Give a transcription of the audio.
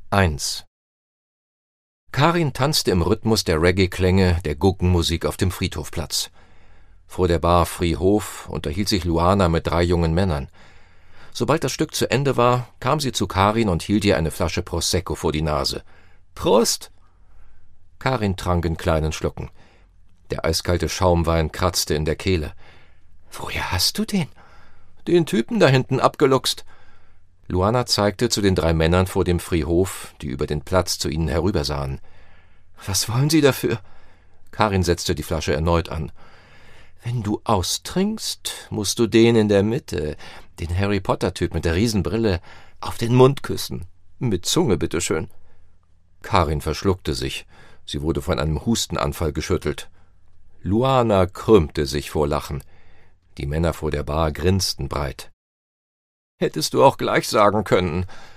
1. Karin tanzte im Rhythmus der Reggae-Klänge der Guggenmusik auf dem Friedhofplatz. Vor der Bar Frihof unterhielt sich Luana mit 3 jungen Männern. Sobald das Stück zu Ende war, kam sie zu Karin und hielt ihr eine Flasche Prosecco vor die Nase. »Prost!« Karin trank in kleinen Schlucken. Der eiskalte Schaumwein kratzte in der Kehle. »Woher hast du den?« »Den Typen da hinten abgeluchst.« Luana zeigte zu den 3 Männern vor dem Friedhof, die über den Platz zu ihnen herübersahen. »Was wollen Sie dafür?« Karin setzte die Flasche erneut an. »Wenn du austrinkst, musst du den in der Mitte, den Harry-Potter-Typ mit der Riesenbrille, auf den Mund küssen. Mit Zunge, bitteschön.« Karin verschluckte sich. Sie wurde von einem Hustenanfall geschüttelt. Luana krümmte sich vor Lachen. Die Männer vor der Bar grinsten breit. »Hättest du auch gleich sagen können«,